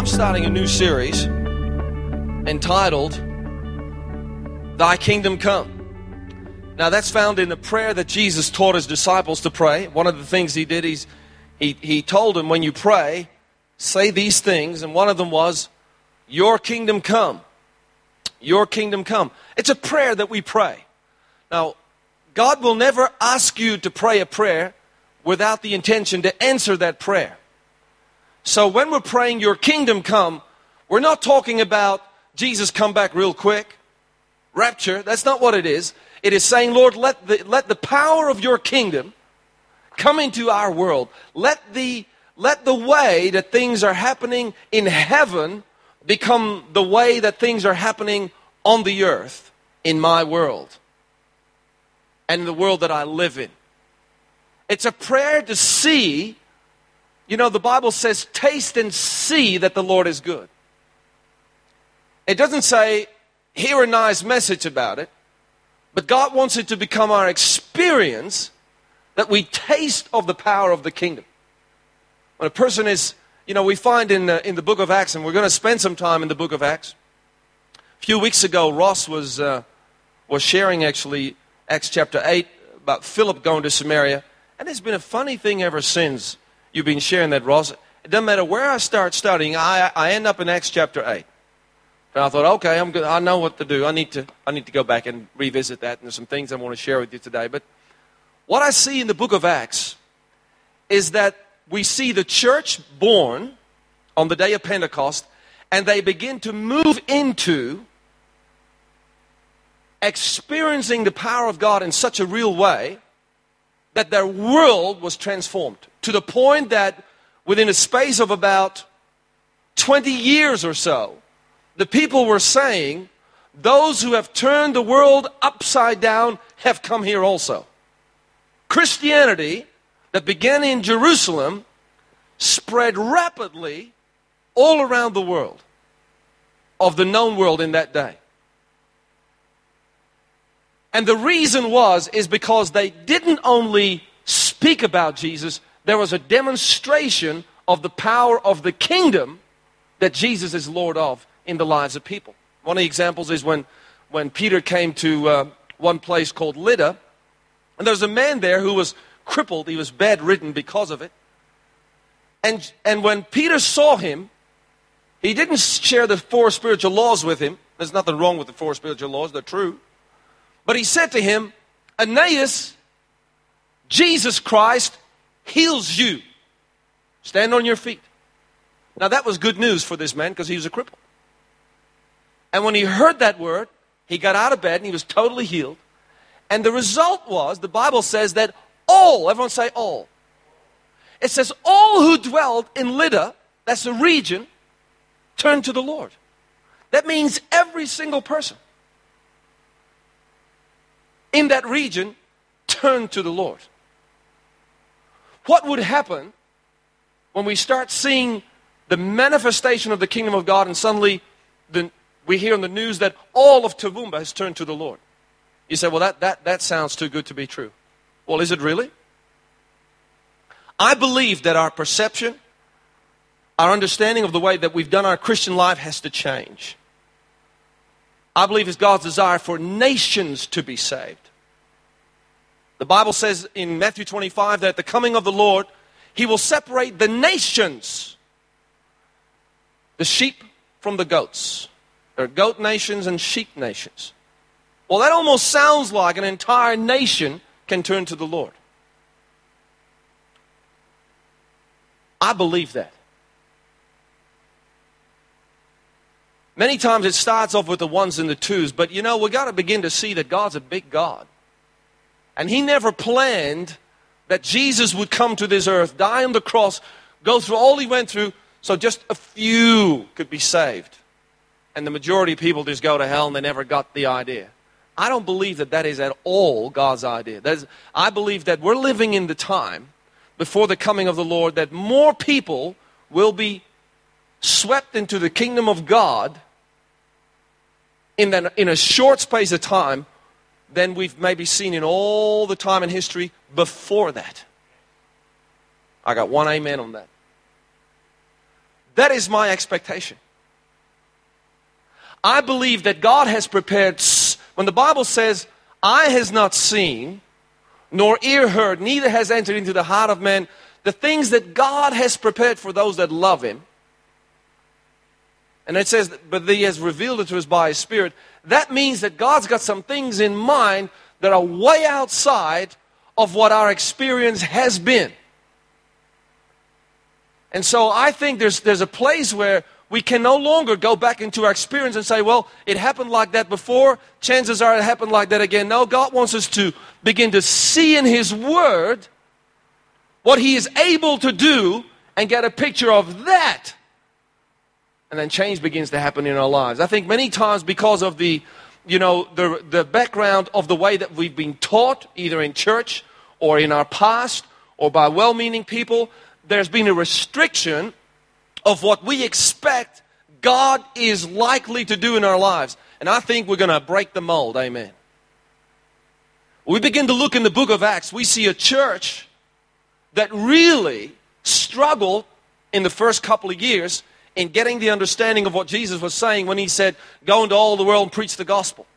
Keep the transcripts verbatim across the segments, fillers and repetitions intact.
I'm starting a new series entitled, Thy Kingdom Come. Now that's found in the prayer that Jesus taught his disciples to pray. One of the things he did, is he, he told them, when you pray, say these things. And one of them was, your kingdom come. Your kingdom come. It's a prayer that we pray. Now, God will never ask you to pray a prayer without the intention to answer that prayer. So when we're praying, your kingdom come, we're not talking about Jesus come back real quick, rapture. That's not what it is. It is saying, Lord, let the, let the power of your kingdom come into our world. Let the, let the way that things are happening in heaven become the way that things are happening on the earth in my world and in the world that I live in. It's a prayer to see. You know, the Bible says, taste and see that the Lord is good. It doesn't say, hear a nice message about it. But God wants it to become our experience, that we taste of the power of the kingdom. When a person is, you know, we find in, uh, in the book of Acts, and we're going to spend some time in the book of Acts. A few weeks ago, Ross was, uh, was sharing actually Acts chapter eight about Philip going to Samaria. And it's been a funny thing ever since you've been sharing that, Ross. It doesn't matter where I start studying, I, I end up in Acts chapter eight. And I thought, okay, I'm good. I know what to do. I need to, I need to go back and revisit that. And there's some things I want to share with you today. But what I see in the book of Acts is that we see the church born on the day of Pentecost, and they begin to move into experiencing the power of God in such a real way that their world was transformed, to the point that within a space of about twenty years or so, the people were saying, those who have turned the world upside down have come here also. Christianity that began in Jerusalem spread rapidly all around the world, of the known world in that day. And the reason was, is because they didn't only speak about Jesus, there was a demonstration of the power of the kingdom that Jesus is Lord of in the lives of people. One of the examples is when, when Peter came to uh, one place called Lydda, and there was a man there who was crippled. He was bedridden because of it. And, and when Peter saw him, he didn't share the four spiritual laws with him. There's nothing wrong with the four spiritual laws. They're true. But he said to him, Aeneas, Jesus Christ heals you. Stand on your feet. Now that was good news for this man, because he was a cripple. And when he heard that word, he got out of bed and he was totally healed. And the result was, the Bible says that all, everyone say all. It says all who dwelled in Lydda, that's a region, turned to the Lord. That means every single person in that region turned to the Lord. What would happen when we start seeing the manifestation of the kingdom of God, and suddenly the, we hear in the news that all of Toowoomba has turned to the Lord? You say, well, that, that, that sounds too good to be true. Well, is it really? I believe that our perception, our understanding of the way that we've done our Christian life has to change. I believe it's God's desire for nations to be saved. The Bible says in Matthew twenty-five that at the coming of the Lord, He will separate the nations, the sheep from the goats. There are goat nations and sheep nations. Well, that almost sounds like an entire nation can turn to the Lord. I believe that. Many times it starts off with the ones and the twos, but you know, we've got to begin to see that God's a big God. And He never planned that Jesus would come to this earth, die on the cross, go through all He went through, so just a few could be saved. And the majority of people just go to hell and they never got the idea. I don't believe that that is at all God's idea. That is, I believe that we're living in the time before the coming of the Lord that more people will be swept into the kingdom of God in, that, in a short space of time than we've maybe seen in all the time in history before that. I got one amen on that. That is my expectation. I believe that God has prepared, when the Bible says, eye has not seen, nor ear heard, neither has entered into the heart of man, the things that God has prepared for those that love Him. And it says, but He has revealed it to us by His Spirit. That means that God's got some things in mind that are way outside of what our experience has been. And so I think there's, there's a place where we can no longer go back into our experience and say, well, it happened like that before. Chances are it happened like that again. No, God wants us to begin to see in His Word what He is able to do and get a picture of that. And then change begins to happen in our lives. I think many times because of the, you know, the, the background of the way that we've been taught, either in church or in our past or by well-meaning people, there's been a restriction of what we expect God is likely to do in our lives. And I think we're going to break the mold. Amen. We begin to look in the book of Acts. We see a church that really struggled in the first couple of years in getting the understanding of what Jesus was saying when He said, go into all the world and preach the gospel.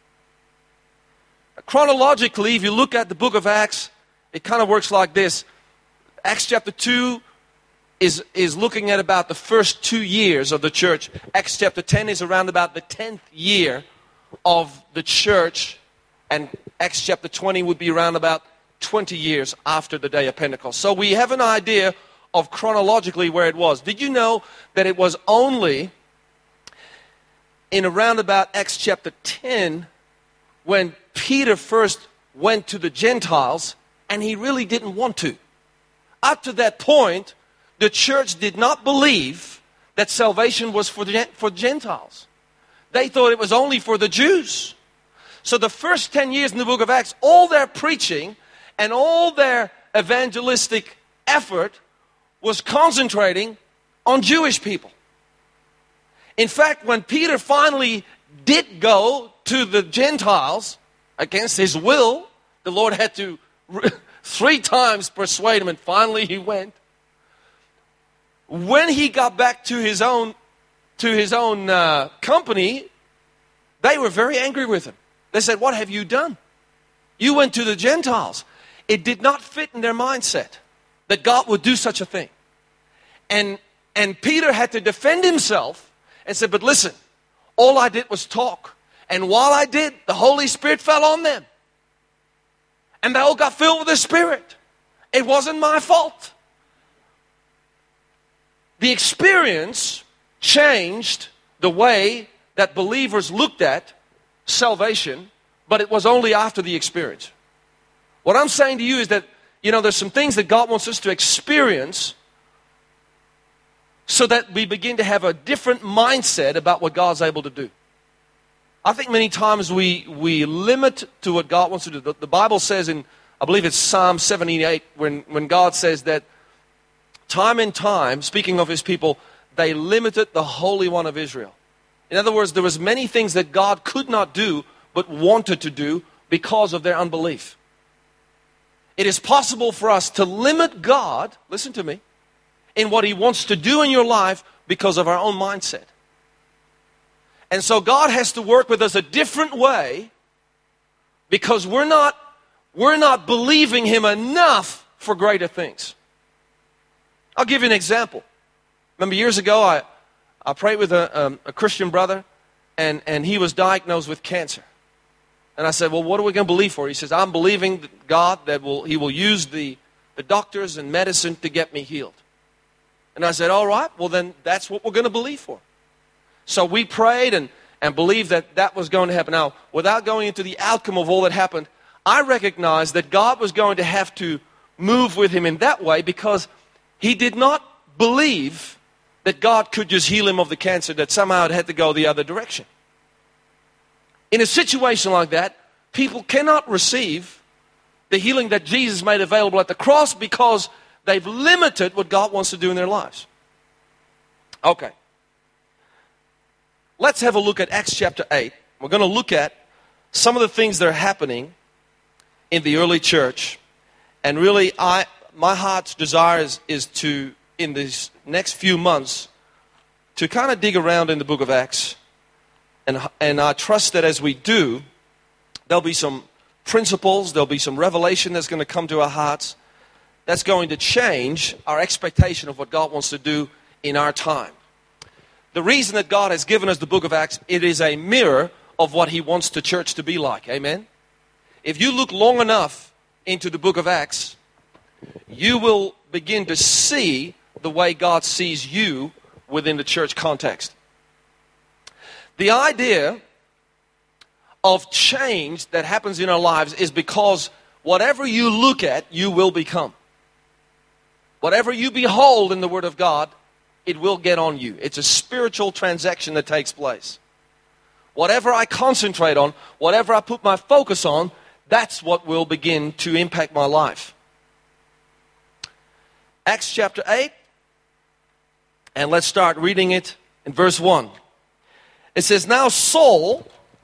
Chronologically, if you look at the book of Acts, it kind of works like this. Acts chapter two is, is looking at about the first two years of the church. Acts chapter ten is around about the tenth year of the church. And Acts chapter twenty would be around about twenty years after the day of Pentecost. So we have an idea of chronologically where it was. Did you know that it was only in around about Acts chapter ten when Peter first went to the Gentiles and he really didn't want to? Up to that point, the church did not believe that salvation was for the for Gentiles. They thought it was only for the Jews. So the first ten years in the book of Acts, all their preaching and all their evangelistic effort was concentrating on Jewish people. In fact, when Peter finally did go to the Gentiles against his will, the Lord had to three times persuade him, and finally he went. When he got back to his own to his own uh, company, they were very angry with him. They said, "What have you done? You went to the Gentiles." It did not fit in their mindset that God would do such a thing. And, and Peter had to defend himself and said, but listen, all I did was talk. And while I did, the Holy Spirit fell on them. And they all got filled with the Spirit. It wasn't my fault. The experience changed the way that believers looked at salvation, but it was only after the experience. What I'm saying to you is that, you know, there's some things that God wants us to experience so that we begin to have a different mindset about what God's able to do. I think many times we, we limit to what God wants to do. The, the Bible says in, I believe it's Psalm seventy-eight, when, when God says that time and time, speaking of His people, they limited the Holy One of Israel. In other words, there was many things that God could not do but wanted to do because of their unbelief. It is possible for us to limit God, listen to me, in what He wants to do in your life because of our own mindset. And so God has to work with us a different way because we're not, we're not believing Him enough for greater things. I'll give you an example. Remember years ago I, I prayed with a, um, a Christian brother and, and he was diagnosed with cancer. And I said, well, what are we going to believe for? He says, I'm believing God that will He will use the, the doctors and medicine to get me healed. And I said, all right, well then that's what we're going to believe for. So we prayed and, and believed that that was going to happen. Now, without going into the outcome of all that happened, I recognized that God was going to have to move with him in that way because he did not believe that God could just heal him of the cancer, that somehow it had to go the other direction. In a situation like that, people cannot receive the healing that Jesus made available at the cross because they've limited what God wants to do in their lives. Okay. Let's have a look at Acts chapter eight. We're going to look at some of the things that are happening in the early church. And really, I my heart's desire is, is to, in these next few months, to kind of dig around in the book of Acts. And, and I trust that as we do, there'll be some principles, there'll be some revelation that's going to come to our hearts that's going to change our expectation of what God wants to do in our time. The reason that God has given us the book of Acts, it is a mirror of what He wants the church to be like. Amen? If you look long enough into the book of Acts, you will begin to see the way God sees you within the church context. The idea of change that happens in our lives is because whatever you look at, you will become. Whatever you behold in the Word of God, it will get on you. It's a spiritual transaction that takes place. Whatever I concentrate on, whatever I put my focus on, that's what will begin to impact my life. Acts chapter eight, and let's start reading it in verse one. It says, "Now Saul,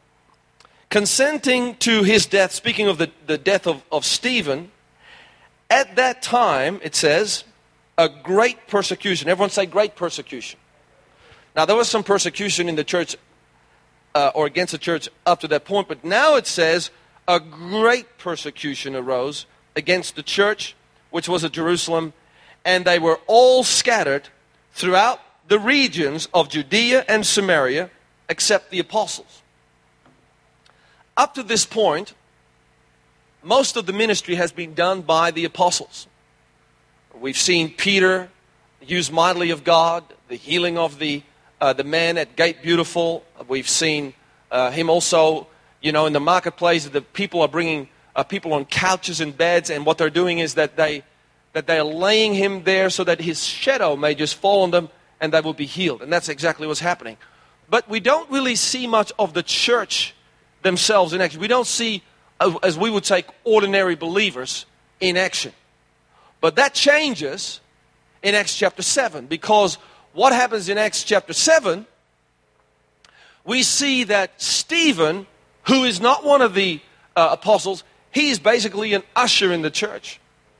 consenting to his death," speaking of the, the death of, of Stephen, "at that time," it says, "a great persecution." Everyone say great persecution. Now there was some persecution in the church uh, or against the church up to that point, but now it says a great persecution arose against the church which was at Jerusalem, and they were all scattered throughout the regions of Judea and Samaria except the apostles. Up to this point, most of the ministry has been done by the apostles. We've seen Peter use mightily of God, the healing of the uh, the man at Gate Beautiful. We've seen uh, him also, you know, in the marketplace. The people are bringing uh, people on couches and beds, and what they're doing is that they that they're laying him there so that his shadow may just fall on them, and they will be healed. And that's exactly what's happening. But we don't really see much of the church themselves in action. We don't see, as we would say, ordinary believers in action. But that changes in Acts chapter seven, because what happens in Acts chapter seven, we see that Stephen, who is not one of the uh, apostles, he is basically an usher in the church.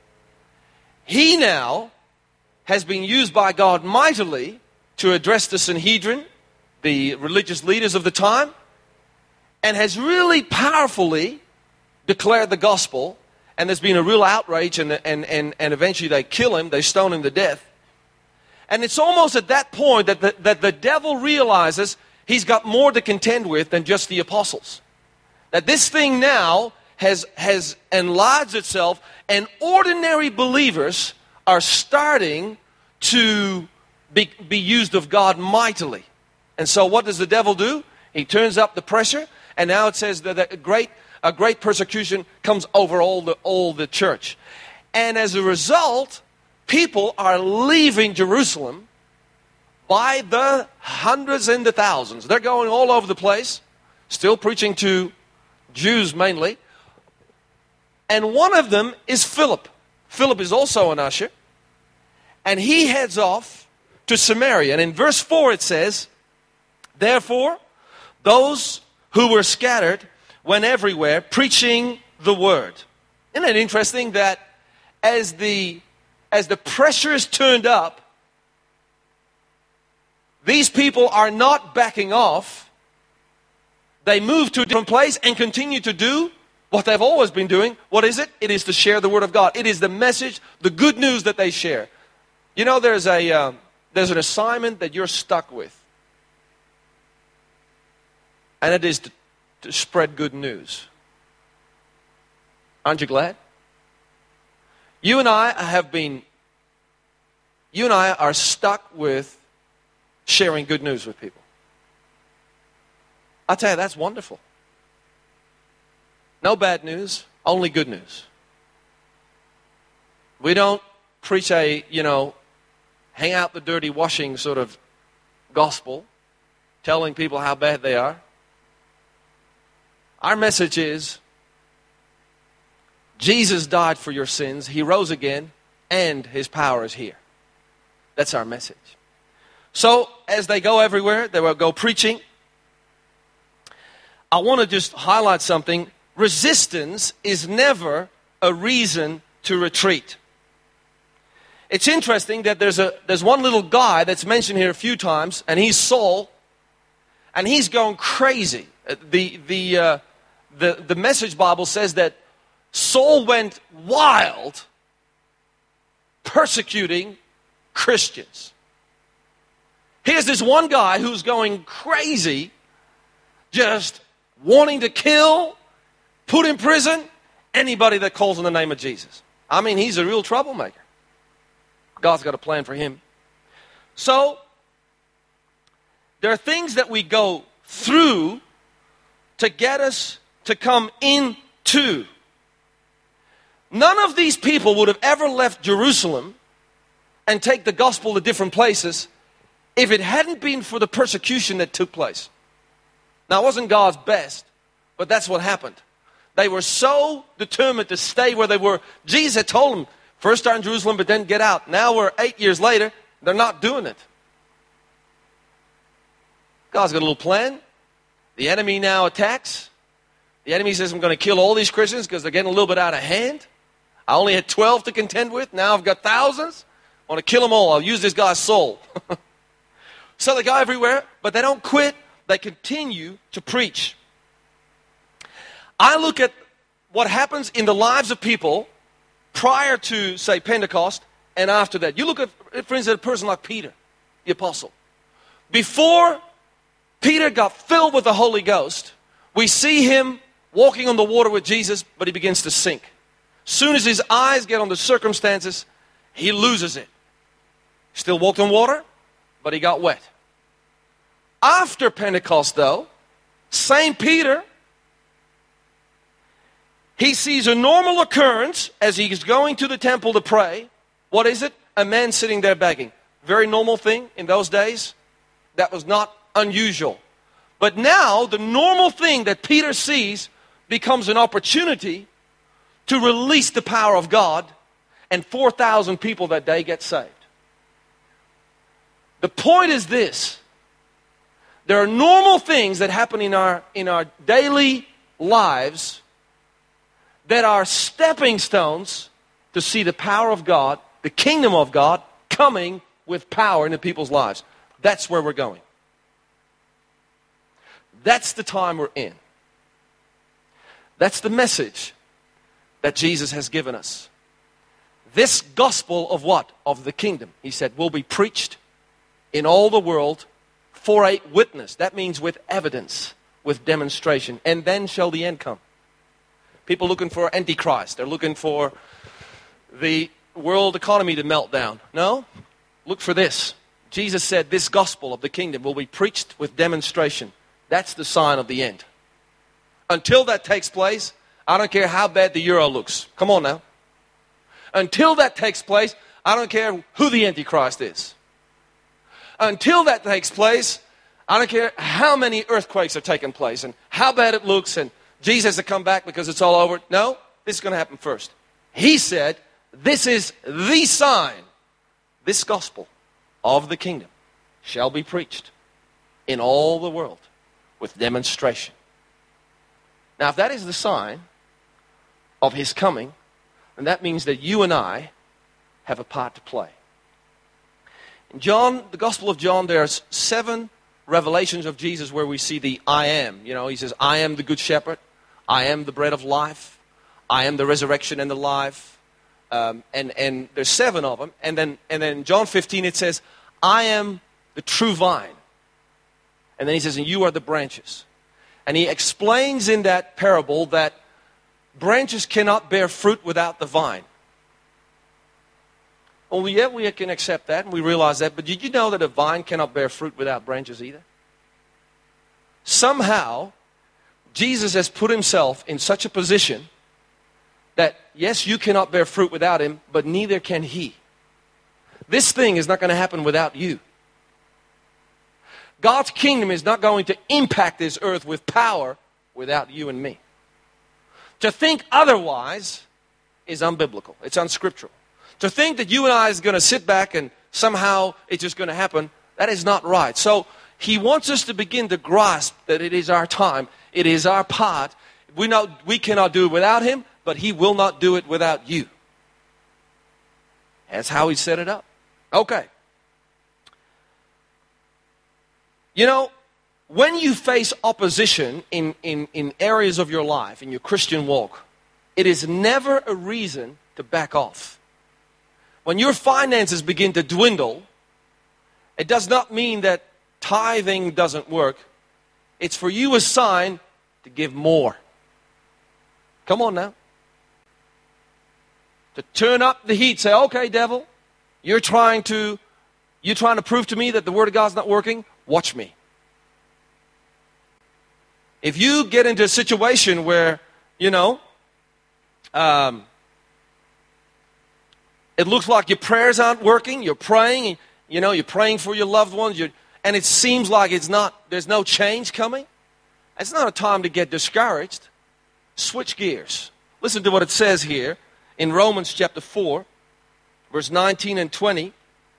He now has been used by God mightily to address the Sanhedrin, the religious leaders of the time, and has really powerfully declared the gospel. And there's been a real outrage, and, and, and, and eventually they kill him, they stone him to death. And it's almost at that point that the, that the devil realizes he's got more to contend with than just the apostles. That this thing now has, has enlarged itself, and ordinary believers are starting to be, be used of God mightily. And so what does the devil do? He turns up the pressure, and now it says that a great, a great persecution comes over all the, all the church. And as a result, people are leaving Jerusalem by the hundreds and the thousands. They're going all over the place, still preaching to Jews mainly. And one of them is Philip. Philip is also an usher. And he heads off to Samaria. And in verse four it says, "Therefore, those who were scattered went everywhere preaching the word." Isn't it interesting that as the, as the pressure is turned up, these people are not backing off. They move to a different place and continue to do what they've always been doing. What is it? It is to share the word of God. It is the message, the good news that they share. You know, there's a uh, there's an assignment that you're stuck with. And it is to, to spread good news. Aren't you glad? You and I have been, you and I are stuck with sharing good news with people. I tell you, that's wonderful. No bad news, only good news. We don't preach a, you know, hang out the dirty washing sort of gospel, telling people how bad they are. Our message is, Jesus died for your sins, He rose again, and His power is here. That's our message. So, as they go everywhere, they will go preaching. I want to just highlight something. Resistance is never a reason to retreat. It's interesting that there's a there's one little guy that's mentioned here a few times, and he's Saul, and he's going crazy. The the uh, the the Message Bible says that Saul went wild, persecuting Christians. Here's this one guy who's going crazy, just wanting to kill, put in prison anybody that calls on the name of Jesus. I mean, he's a real troublemaker. God's got a plan for him. So, there are things that we go through to get us to come into. None of these people would have ever left Jerusalem and take the gospel to different places if it hadn't been for the persecution that took place. Now, it wasn't God's best, but that's what happened. They were so determined to stay where they were. Jesus had told them, first start in Jerusalem, but then get out. Now we're eight years later, they're not doing it. God's got a little plan. The enemy now attacks. The enemy says, I'm going to kill all these Christians because they're getting a little bit out of hand. I only had twelve to contend with. Now I've got thousands. I want to kill them all. I'll use this guy's soul. So they go everywhere, but they don't quit. They continue to preach. I look at what happens in the lives of people prior to, say, Pentecost, and after that. You look at, for instance, a person like Peter, the apostle. Before Peter got filled with the Holy Ghost, we see him walking on the water with Jesus, but he begins to sink. Soon as his eyes get on the circumstances, he loses it. Still walked on water, but he got wet. After Pentecost, though, same Peter, he sees a normal occurrence as he's going to the temple to pray. What is it? A man sitting there begging. Very normal thing in those days. That was not unusual. But now, the normal thing that Peter sees becomes an opportunity to release the power of God, and four thousand people that day get saved. The point is this. There are normal things that happen in our, in our daily lives that are stepping stones to see the power of God, the kingdom of God, coming with power into people's lives. That's where we're going. That's the time we're in. That's the message that Jesus has given us. This gospel of what? Of the kingdom, he said, will be preached in all the world for a witness. That means with evidence, with demonstration. And then shall the end come. People looking for Antichrist. They're looking for the world economy to melt down. No, look for this. Jesus said this gospel of the kingdom will be preached with demonstration. That's the sign of the end. Until that takes place, I don't care how bad the euro looks. Come on now. Until that takes place, I don't care who the Antichrist is. Until that takes place, I don't care how many earthquakes are taking place and how bad it looks and Jesus has to come back because it's all over. No, this is going to happen first. He said, this is the sign. This gospel of the kingdom shall be preached in all the world with demonstration. Now, if that is the sign of his coming, then that means that you and I have a part to play. In John, the Gospel of John, there's seven revelations of Jesus where we see the I am. You know, he says, I am the good shepherd. I am the bread of life. I am the resurrection and the life. Um, and, and there's seven of them. And then, and then in John fifteen it says, I am the true vine. And then he says, and you are the branches. And he explains in that parable that branches cannot bear fruit without the vine. Well, yeah, we can accept that and we realize that. But did you know that a vine cannot bear fruit without branches either? Somehow, Jesus has put himself in such a position that, yes, you cannot bear fruit without him, but neither can he. This thing is not going to happen without you. God's kingdom is not going to impact this earth with power without you and me. To think otherwise is unbiblical. It's unscriptural. To think that you and I is going to sit back and somehow it's just going to happen, that is not right. So he wants us to begin to grasp that it is our time. It is our part. We know we cannot do it without him, but he will not do it without you. That's how he set it up. Okay. You know, when you face opposition in, in, in areas of your life, in your Christian walk, it is never a reason to back off. When your finances begin to dwindle, it does not mean that tithing doesn't work. It's for you a sign to give more. Come on now. To turn up the heat, say, okay, devil, you're trying to, you're trying to prove to me that the Word of God's not working. Watch me. If you get into a situation where, you know, um, it looks like your prayers aren't working, you're praying, you know, you're praying for your loved ones, you're, and it seems like it's not, there's no change coming, it's not a time to get discouraged. Switch gears. Listen to what it says here in Romans chapter four, verse nineteen and twenty.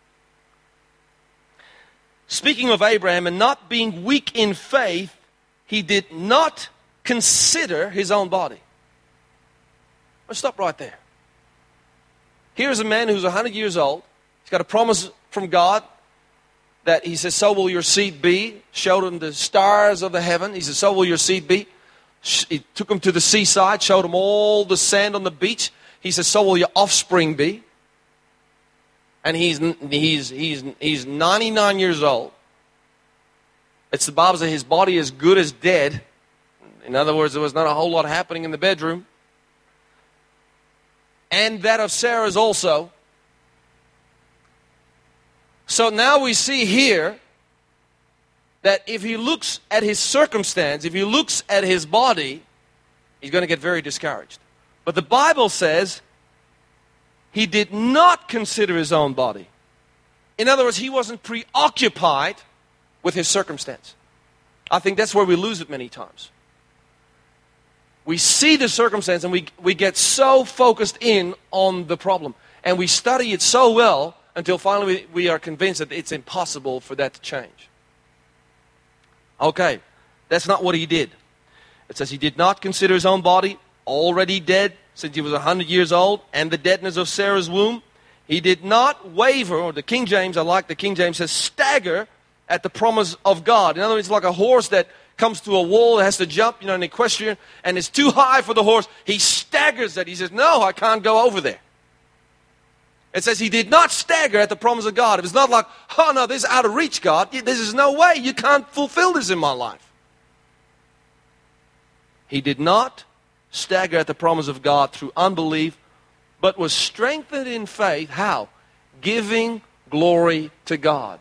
Speaking of Abraham, and not being weak in faith, he did not consider his own body. Let's stop right there. Here's a man who's one hundred years old. He's got a promise from God that he says, so will your seed be. Showed him the stars of the heaven. He says, so will your seed be. He took him to the seaside, showed him all the sand on the beach. He says, so will your offspring be. And he's, he's, he's, he's ninety-nine years old. It's the Bible says his body is good as dead. In other words, there was not a whole lot happening in the bedroom. And that of Sarah's also. So now we see here that if he looks at his circumstance, if he looks at his body, he's going to get very discouraged. But the Bible says he did not consider his own body. In other words, he wasn't preoccupied with his circumstance. I think that's where we lose it many times. We see the circumstance and we, we get so focused in on the problem. And we study it so well until finally we, we are convinced that it's impossible for that to change. Okay, that's not what he did. It says he did not consider his own body already dead since he was one hundred years old, and the deadness of Sarah's womb. He did not waver, or the King James, I like the King James, says stagger at the promise of God. In other words, it's like a horse that comes to a wall, that has to jump, you know, an equestrian, and it's too high for the horse. He staggers at it. He says, no, I can't go over there. It says he did not stagger at the promise of God. It was not like, oh no, this is out of reach, God. This is no way. You can't fulfill this in my life. He did not stagger at the promise of God through unbelief, but was strengthened in faith. How? Giving glory to God.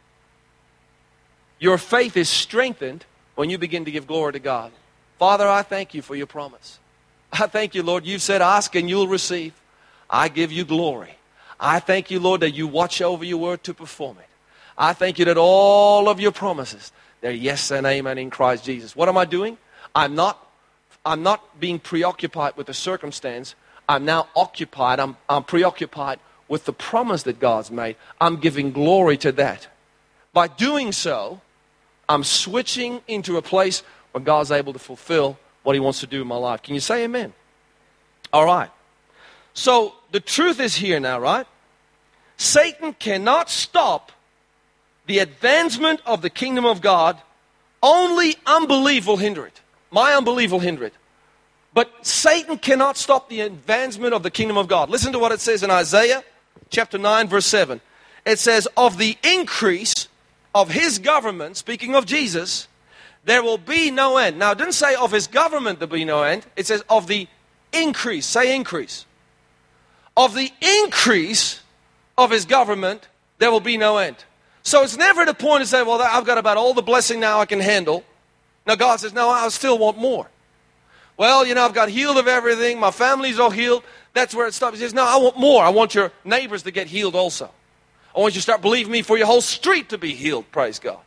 Your faith is strengthened when you begin to give glory to God. Father, I thank you for your promise. I thank you, Lord. You said, ask and you'll receive. I give you glory. I thank you, Lord, that you watch over your word to perform it. I thank you that all of your promises, they're yes and amen in Christ Jesus. What am I doing? I'm not, I'm not being preoccupied with the circumstance. I'm now occupied. I'm, I'm preoccupied with the promise that God's made. I'm giving glory to that. By doing so, I'm switching into a place where God's able to fulfill what he wants to do in my life. Can you say amen? All right. So the truth is here now, right? Satan cannot stop the advancement of the kingdom of God. Only unbelief will hinder it. My unbelief will hinder it. But Satan cannot stop the advancement of the kingdom of God. Listen to what it says in Isaiah chapter nine, verse seven. It says, of the increase of his government, speaking of Jesus, there will be no end. Now, it didn't say of his government there will be no end. It says of the increase. Say increase. Of the increase of his government, there will be no end. So it's never the point to say, well, I've got about all the blessing now I can handle. Now God says, no, I still want more. Well, you know, I've got healed of everything. My family's all healed. That's where it stops. He says, no, I want more. I want your neighbors to get healed also. I want you to start believing me for your whole street to be healed. Praise God.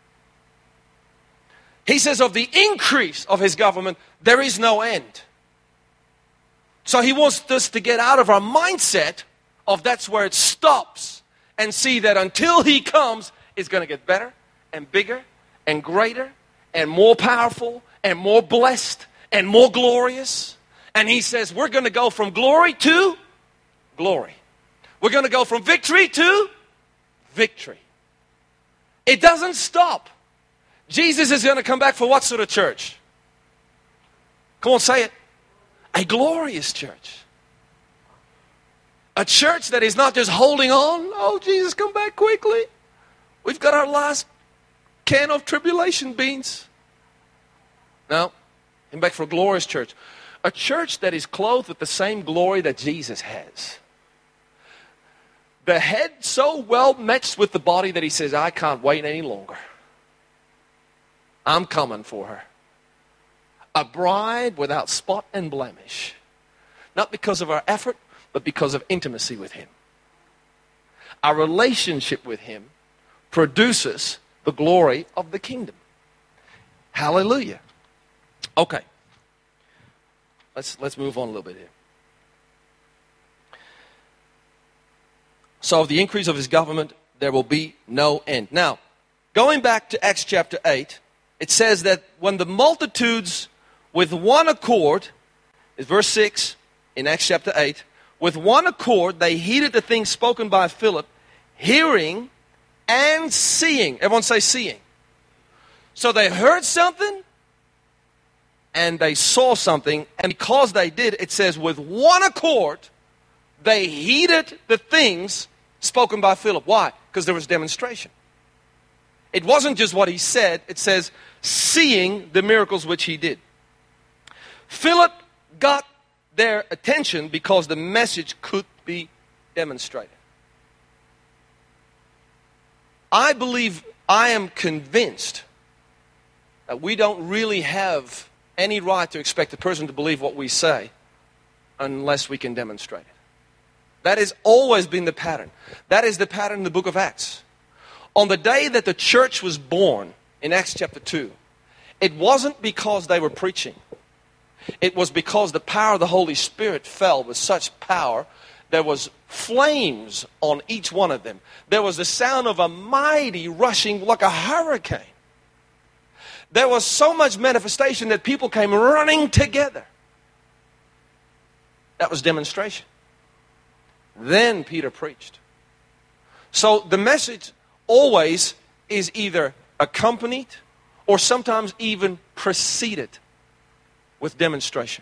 He says of the increase of his government, there is no end. So he wants us to get out of our mindset of that's where it stops and see that until he comes, it's going to get better and bigger and greater and more powerful and more blessed and more glorious. And he says we're going to go from glory to glory. We're going to go from victory to victory. It doesn't stop. Jesus is going to come back for what sort of church? Come on, say it. A glorious church. A church that is not just holding on. Oh, Jesus, come back quickly. We've got our last can of tribulation beans. No, come back for a glorious church. A church that is clothed with the same glory that Jesus has. The head so well matched with the body that he says, I can't wait any longer. I'm coming for her. A bride without spot and blemish. Not because of our effort, but because of intimacy with him. Our relationship with him produces the glory of the kingdom. Hallelujah. Okay. Let's, let's move on a little bit here. So of the increase of his government, there will be no end. Now, going back to Acts chapter eight, it says that when the multitudes with one accord, is verse six in Acts chapter eight, with one accord they heeded the things spoken by Philip, hearing and seeing. Everyone say seeing. So they heard something and they saw something, and because they did, it says with one accord they heeded the things spoken by Philip. Why? Because there was demonstration. It wasn't just what he said. It says seeing the miracles which he did. Philip got their attention because the message could be demonstrated. I believe, I am convinced that we don't really have any right to expect a person to believe what we say unless we can demonstrate it. That has always been the pattern. That is the pattern in the book of Acts. On the day that the church was born, in Acts chapter two, it wasn't because they were preaching. It was because the power of the Holy Spirit fell with such power. There was flames on each one of them. There was the sound of a mighty rushing like a hurricane. There was so much manifestation that people came running together. That was demonstration. Then Peter preached. So the message always is either accompanied or sometimes even preceded with demonstration.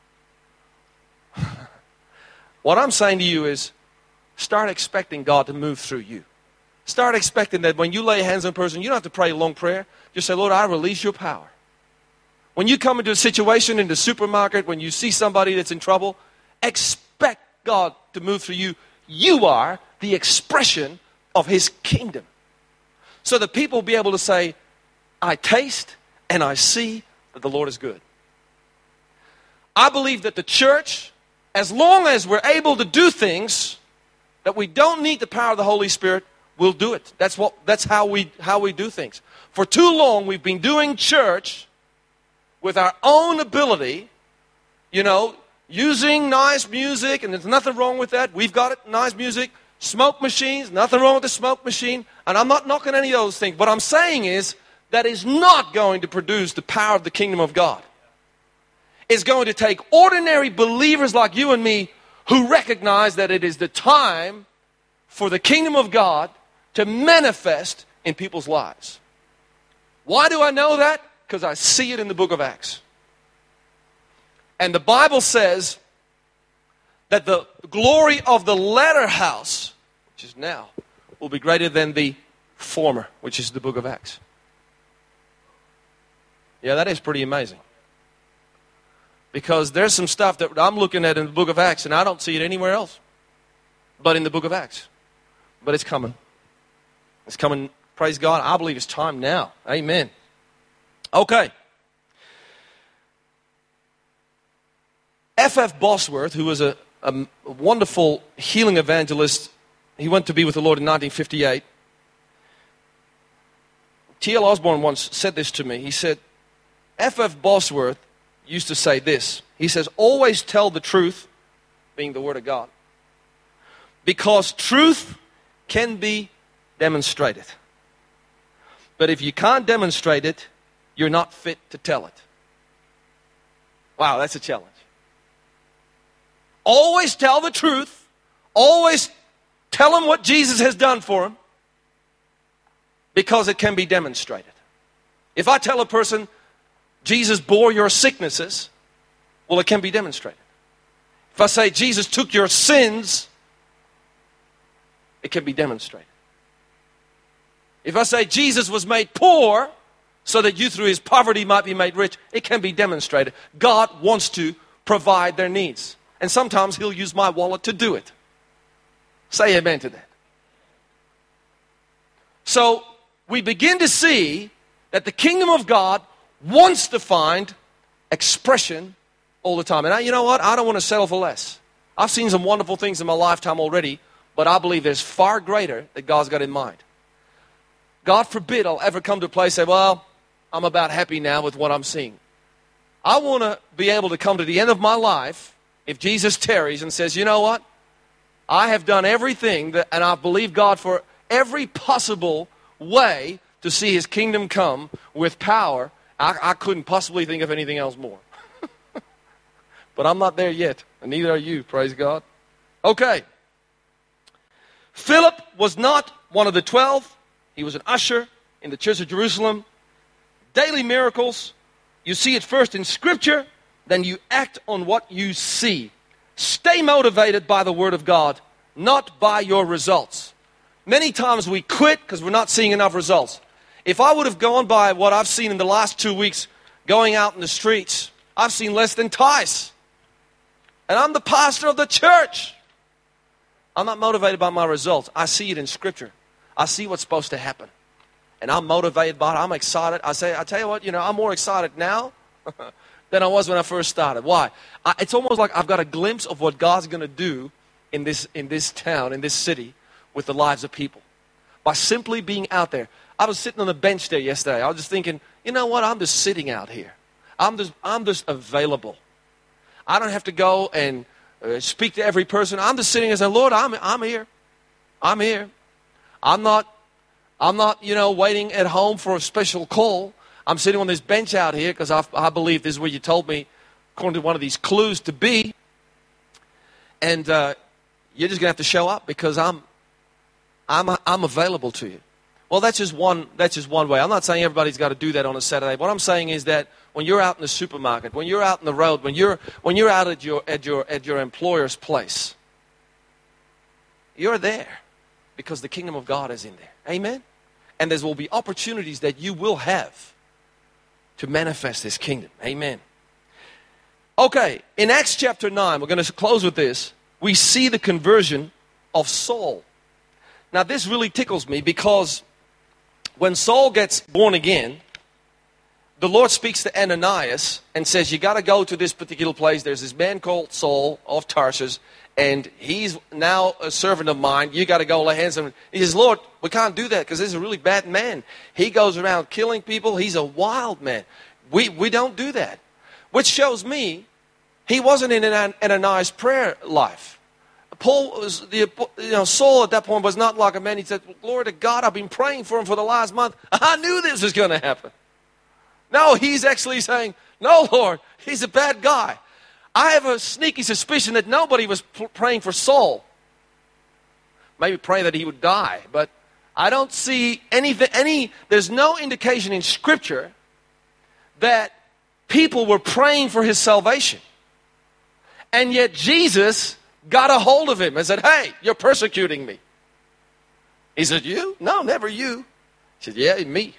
What I'm saying to you is, start expecting God to move through you. Start expecting that when you lay hands on a person, you don't have to pray a long prayer. Just say, Lord, I release your power. When you come into a situation in the supermarket, when you see somebody that's in trouble, expect God to move through you. You are the expression of his kingdom. So that people will be able to say, I taste and I see that the Lord is good. I believe that the church, as long as we're able to do things that we don't need the power of the Holy Spirit, we'll do it. That's what that's how we how we do things. For too long we've been doing church with our own ability, you know, using nice music, and there's nothing wrong with that. We've got it, nice music, smoke machines, nothing wrong with the smoke machine. And I'm not knocking any of those things. What I'm saying is that is not going to produce the power of the kingdom of God. It's going to take ordinary believers like you and me who recognize that it is the time for the kingdom of God to manifest in people's lives. Why do I know that? Because I see it in the book of Acts. And the Bible says that the glory of the latter house, which is now, will be greater than the former, which is the book of Acts. Yeah, that is pretty amazing. Because there's some stuff that I'm looking at in the book of Acts, and I don't see it anywhere else but in the book of Acts. But it's coming. It's coming, praise God. I believe it's time now. Amen. Okay. F F Bosworth, who was a, a wonderful healing evangelist, he went to be with the Lord in nineteen fifty-eight. T L Osborne once said this to me. He said, F F Bosworth used to say this. He says, always tell the truth, being the Word of God, because truth can be demonstrated. But if you can't demonstrate it, you're not fit to tell it. Wow, that's a challenge. Always tell the truth. Always Tell them what Jesus has done for them, because it can be demonstrated. If I tell a person, Jesus bore your sicknesses, well, it can be demonstrated. If I say, Jesus took your sins, it can be demonstrated. If I say, Jesus was made poor so that you through his poverty might be made rich, it can be demonstrated. God wants to provide their needs. And sometimes he'll use my wallet to do it. Say amen to that. So we begin to see that the kingdom of God wants to find expression all the time. And I, you know what? I don't want to settle for less. I've seen some wonderful things in my lifetime already, but I believe there's far greater that God's got in mind. God forbid I'll ever come to a place and say, well, I'm about happy now with what I'm seeing. I want to be able to come to the end of my life, if Jesus tarries and says, you know what? I have done everything, that, and I believe God for every possible way to see his kingdom come with power. I, I couldn't possibly think of anything else more. But I'm not there yet, and neither are you, praise God. Okay. Philip was not one of the twelve. He was an usher in the church of Jerusalem. Daily miracles. You see it first in Scripture, then you act on what you see. Stay motivated by the Word of God, not by your results. Many times we quit because we're not seeing enough results. If I would have gone by what I've seen in the last two weeks, going out in the streets, I've seen less than twice. And I'm the pastor of the church. I'm not motivated by my results. I see it in Scripture. I see what's supposed to happen. And I'm motivated by it. I'm excited. I say, I tell you what, you know, I'm more excited now than I was when I first started. Why? I, it's almost like I've got a glimpse of what God's going to do in this, in this town, in this city, with the lives of people. By simply being out there. I was sitting on the bench there yesterday. I was just thinking, you know what? I'm just sitting out here. I'm just, I'm just available. I don't have to go and uh, speak to every person. I'm just sitting and saying, Lord, I'm, I'm here. I'm here. I'm not, I'm not, you know, waiting at home for a special call. I'm sitting on this bench out here because I, I believe this is where you told me, according to one of these clues, to be. And uh, you're just going to have to show up because I'm, I'm, I'm available to you. Well, that's just one, that's just one way. I'm not saying everybody's got to do that on a Saturday. What I'm saying is that when you're out in the supermarket, when you're out in the road, when you're, when you're out at your, at your, at your employer's place, you're there because the kingdom of God is in there. Amen? And there will be opportunities that you will have to manifest His kingdom. Amen. Okay, in Acts chapter nine, we're going to close with this. We see the conversion of Saul. Now, this really tickles me because when Saul gets born again, the Lord speaks to Ananias and says, you got to go to this particular place. There's this man called Saul of Tarsus, and he's now a servant of mine. You got to go lay hands on him. He says, Lord, we can't do that because this is a really bad man. He goes around killing people. He's a wild man. We, we don't do that. Which shows me he wasn't in an Ananias prayer life. Paul was, the, you know, Saul at that point was not like a man. He said, glory to God, I've been praying for him for the last month. I knew this was going to happen. No, he's actually saying, no, Lord, he's a bad guy. I have a sneaky suspicion that nobody was p- praying for Saul. Maybe praying that he would die, but I don't see anything, any, there's no indication in Scripture that people were praying for his salvation. And yet Jesus got a hold of him and said, hey, you're persecuting me. He said, you? No, never you. He said, yeah, me.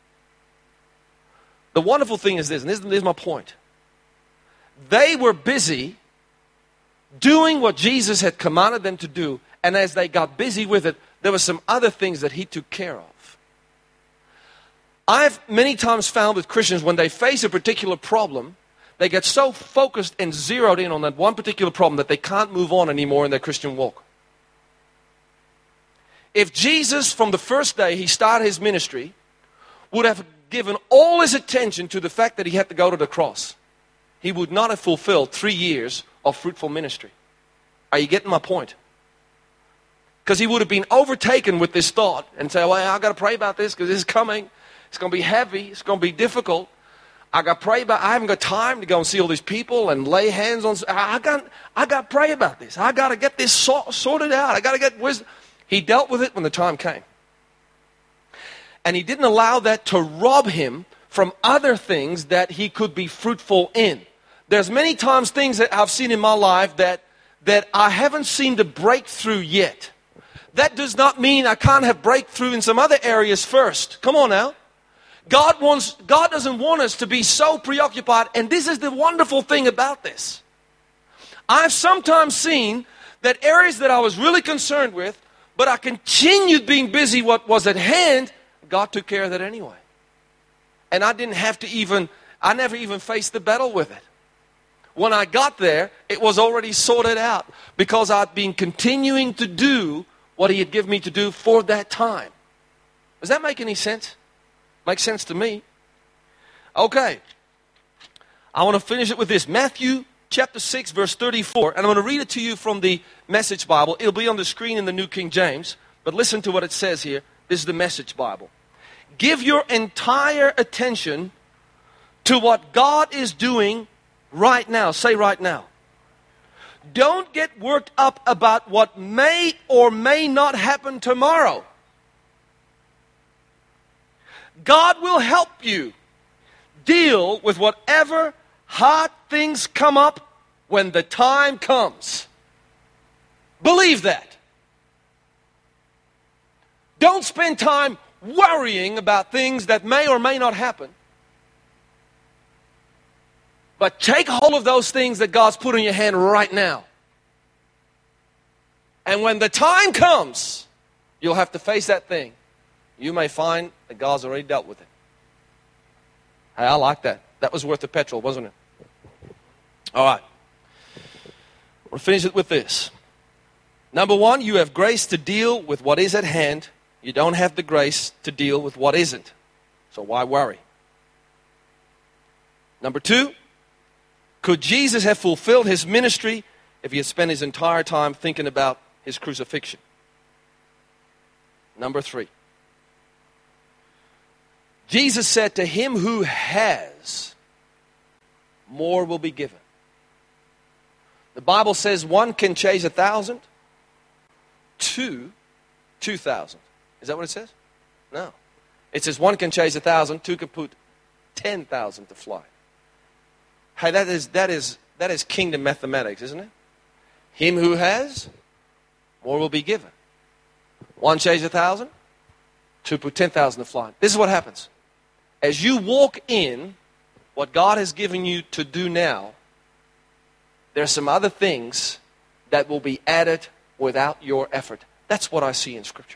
The wonderful thing is this, and this, this is my point. They were busy doing what Jesus had commanded them to do, and as they got busy with it, there were some other things that he took care of. I've many times found with Christians, when they face a particular problem, they get so focused and zeroed in on that one particular problem that they can't move on anymore in their Christian walk. If Jesus, from the first day he started his ministry, would have given all his attention to the fact that he had to go to the cross, he would not have fulfilled three years of fruitful ministry. Are you getting my point? Because he would have been overtaken with this thought and say, well, I've got to pray about this because this is coming. It's going to be heavy. It's going to be difficult. I got to pray about, I haven't got time to go and see all these people and lay hands on, I got, I got to pray about this. I got to get this so, sorted out. I got to get wisdom. He dealt with it when the time came. And he didn't allow that to rob him from other things that he could be fruitful in. There's many times things that I've seen in my life that, that I haven't seen the breakthrough yet. That does not mean I can't have breakthrough in some other areas first. Come on now. God wants, God doesn't want us to be so preoccupied. And this is the wonderful thing about this. I've sometimes seen that areas that I was really concerned with, but I continued being busy what was at hand, God took care of that anyway. And I didn't have to even, I never even faced the battle with it. When I got there, it was already sorted out because I'd been continuing to do what He had given me to do for that time. Does that make any sense? Makes sense to me. Okay. I want to finish it with this. Matthew chapter six, verse thirty-four. And I'm going to read it to you from the Message Bible. It'll be on the screen in the New King James. But listen to what it says here. This is the Message Bible. Give your entire attention to what God is doing right now. Say right now. Don't get worked up about what may or may not happen tomorrow. God will help you deal with whatever hard things come up when the time comes. Believe that. Don't spend time worrying about things that may or may not happen. But take hold of those things that God's put in your hand right now. And when the time comes, you'll have to face that thing. You may find that God's already dealt with it. Hey, I like that. That was worth the petrol, wasn't it? All right. We'll finish it with this. Number one, you have grace to deal with what is at hand. You don't have the grace to deal with what isn't. So why worry? Number two, could Jesus have fulfilled His ministry if He had spent His entire time thinking about His crucifixion? Number three, Jesus said, to him who has, more will be given. The Bible says one can chase a thousand, two, two thousand. Is that what it says? No. It says one can chase a thousand, two can put ten thousand to flight. Hey, that is, that is, that is kingdom mathematics, isn't it? Him who has, more will be given. One chase a thousand, two put ten thousand to flight. This is what happens. As you walk in what God has given you to do now, there are some other things that will be added without your effort. That's what I see in Scripture.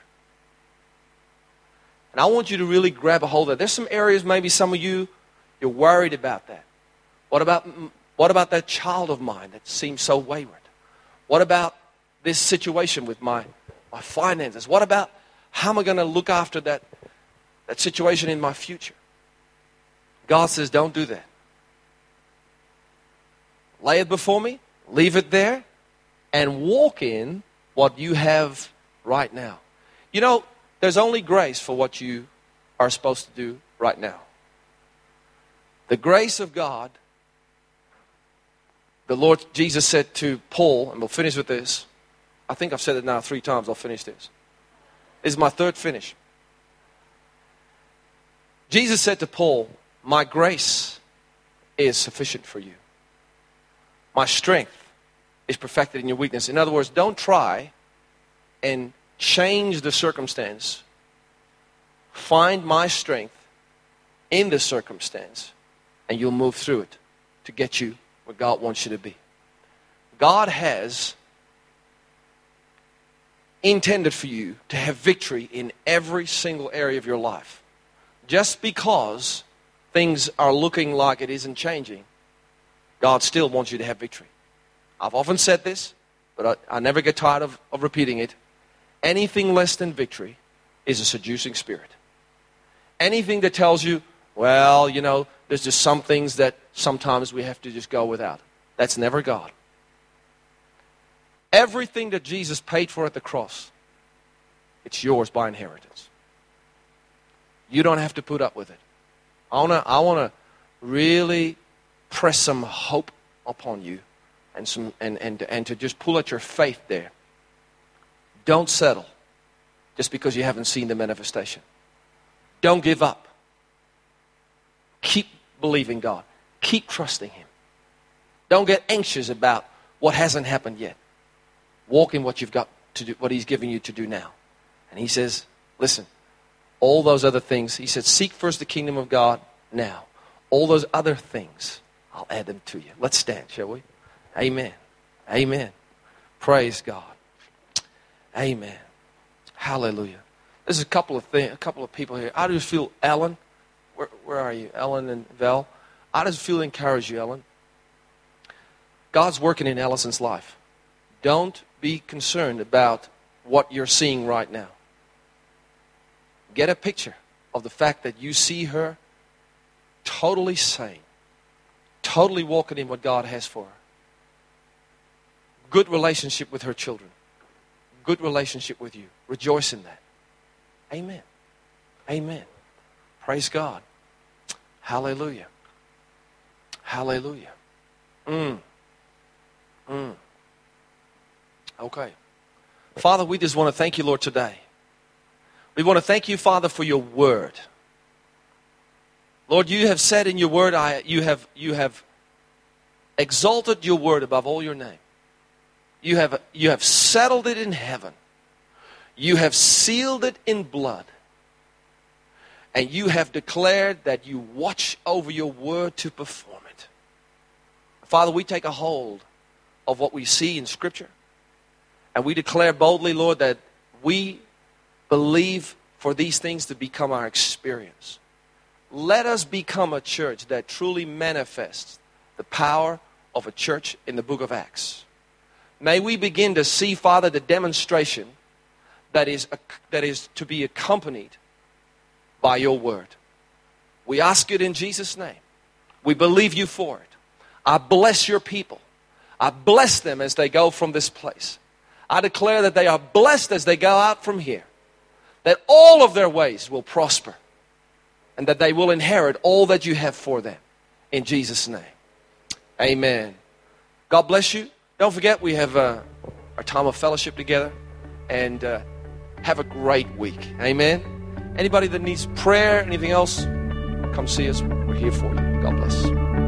And I want you to really grab a hold of that. There's some areas, maybe some of you, you're worried about that. What about, what about that child of mine that seems so wayward? What about this situation with my, my finances? What about how am I going to look after that, that situation in my future? God says, don't do that. Lay it before me, leave it there, and walk in what you have right now. You know, there's only grace for what you are supposed to do right now. The grace of God, the Lord Jesus said to Paul, and we'll finish with this. I think I've said it now three times. I'll finish this. This is my third finish. Jesus said to Paul, my grace is sufficient for you. My strength is perfected in your weakness. In other words, don't try and change the circumstance. Find my strength in the circumstance, and you'll move through it to get you where God wants you to be. God has intended for you to have victory in every single area of your life. Just because things are looking like it isn't changing, God still wants you to have victory. I've often said this, but I, I never get tired of, of repeating it. Anything less than victory is a seducing spirit. Anything that tells you, well, you know, there's just some things that sometimes we have to just go without. That's never God. Everything that Jesus paid for at the cross, it's yours by inheritance. You don't have to put up with it. I want to I want to really press some hope upon you and some and, and and to just pull at your faith there. Don't settle just because you haven't seen the manifestation. Don't give up. Keep believing God. Keep trusting Him. Don't get anxious about what hasn't happened yet. Walk in what you've got to do, what He's giving you to do now. And He says, listen, all those other things, He said, seek first the kingdom of God now. All those other things, I'll add them to you. Let's stand, shall we? Amen. Amen. Praise God. Amen. Hallelujah. There's a couple of things, a couple of people here. I just feel, Ellen, where, where are you? Ellen and Val. I just feel encourage you, Ellen. God's working in Allison's life. Don't be concerned about what you're seeing right now. Get a picture of the fact that you see her totally sane, totally walking in what God has for her. Good relationship with her children. Good relationship with you. Rejoice in that. Amen. Amen. Praise God. Hallelujah. Hallelujah. Mm. Mm. Okay. Father, we just want to thank you, Lord, today. We want to thank you, Father, for your word. Lord, you have said in your word, I, you have, you have exalted your word above all your name. You have, you have settled it in heaven. You have sealed it in blood. And you have declared that you watch over your word to perform it. Father, we take a hold of what we see in Scripture. And we declare boldly, Lord, that we believe for these things to become our experience. Let us become a church that truly manifests the power of a church in the book of Acts. May we begin to see, Father, the demonstration that is, that is to be accompanied by your word. We ask it in Jesus' name. We believe you for it. I bless your people. I bless them as they go from this place. I declare that they are blessed as they go out from here. That all of their ways will prosper. And that they will inherit all that you have for them. In Jesus' name. Amen. God bless you. Don't forget we have uh, our time of fellowship together. And uh, have a great week. Amen. Anybody that needs prayer, anything else, come see us. We're here for you. God bless.